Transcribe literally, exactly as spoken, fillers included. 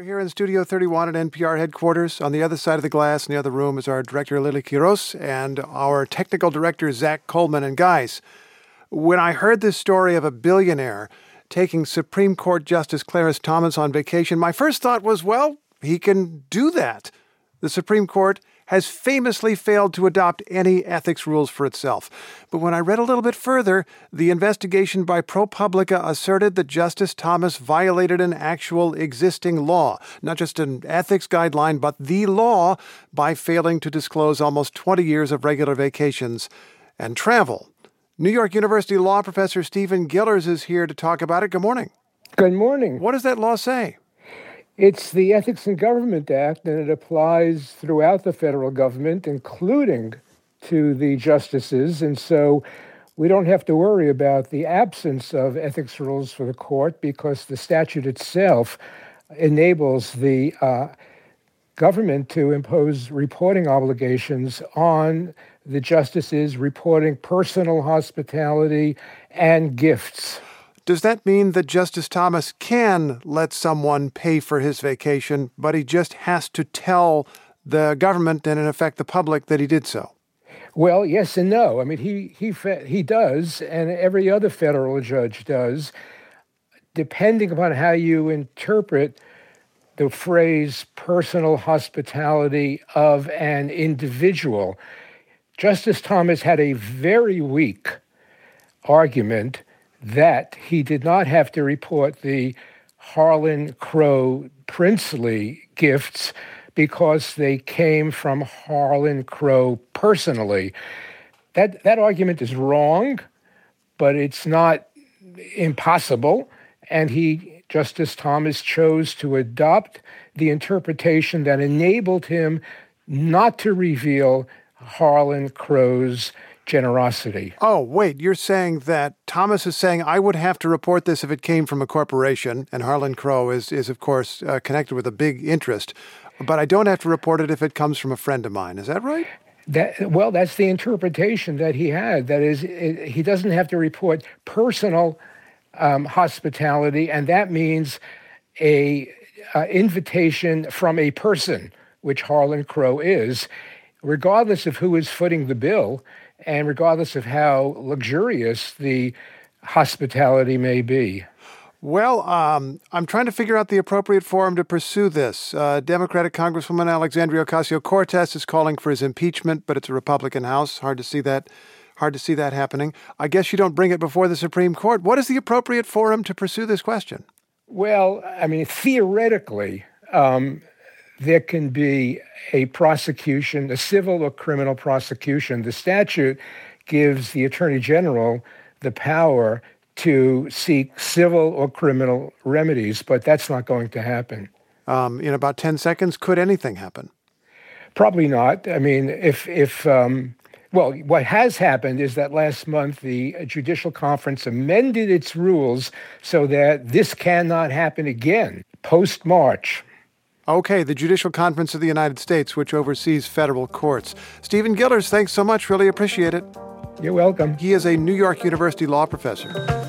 here in Studio thirty-one at N P R headquarters. On the other side of the glass in the other room is our director, Lily Quiros, and our technical director, Zach Coleman. And guys, when I heard this story of a billionaire taking Supreme Court Justice Clarence Thomas on vacation, my first thought was, well, he can do that. The Supreme Court has famously failed to adopt any ethics rules for itself. But when I read a little bit further, the investigation by ProPublica asserted that Justice Thomas violated an actual existing law, not just an ethics guideline, but the law, by failing to disclose almost twenty years of regular vacations and travel. New York University law professor Stephen Gillers is here to talk about it. Good morning. Good morning. What does that law say? It's the Ethics in Government Act, and it applies throughout the federal government, including to the justices. And so we don't have to worry about the absence of ethics rules for the court because the statute itself enables the uh, government to impose reporting obligations on the justices, reporting personal hospitality and gifts. Does that mean that Justice Thomas can let someone pay for his vacation, but he just has to tell the government and, in effect, the public that he did so? Well, yes and no. I mean, he he he does, and every other federal judge does, depending upon how you interpret the phrase personal hospitality of an individual. Justice Thomas had a very weak argument that he did not have to report the Harlan Crow princely gifts because they came from Harlan Crow personally. That that argument is wrong, but it's not impossible. And he, Justice Thomas, chose to adopt the interpretation that enabled him not to reveal Harlan Crow's generosity. Oh, wait, you're saying that Thomas is saying I would have to report this if it came from a corporation, and Harlan Crow is, is of course, uh, connected with a big interest, but I don't have to report it if it comes from a friend of mine. Is that right? That, well, that's the interpretation that he had. That is, it, he doesn't have to report personal um, hospitality, and that means a uh, invitation from a person, which Harlan Crow is, regardless of who is footing the bill, and regardless of how luxurious the hospitality may be. Well, um, I'm trying to figure out the appropriate forum to pursue this. Uh, Democratic Congresswoman Alexandria Ocasio-Cortez is calling for his impeachment, but it's a Republican House. Hard to see that. Hard to see that happening. I guess you don't bring it before the Supreme Court. What is the appropriate forum to pursue this question? Well, I mean, theoretically, um, there can be a prosecution, a civil or criminal prosecution. The statute gives the Attorney General the power to seek civil or criminal remedies, but that's not going to happen. Um, in about ten seconds, could anything happen? Probably not. I mean, if, if um, well, what has happened is that last month the Judicial Conference amended its rules so that this cannot happen again post-March. Okay, the Judicial Conference of the United States, which oversees federal courts. Stephen Gillers, thanks so much. Really appreciate it. You're welcome. He is a New York University law professor.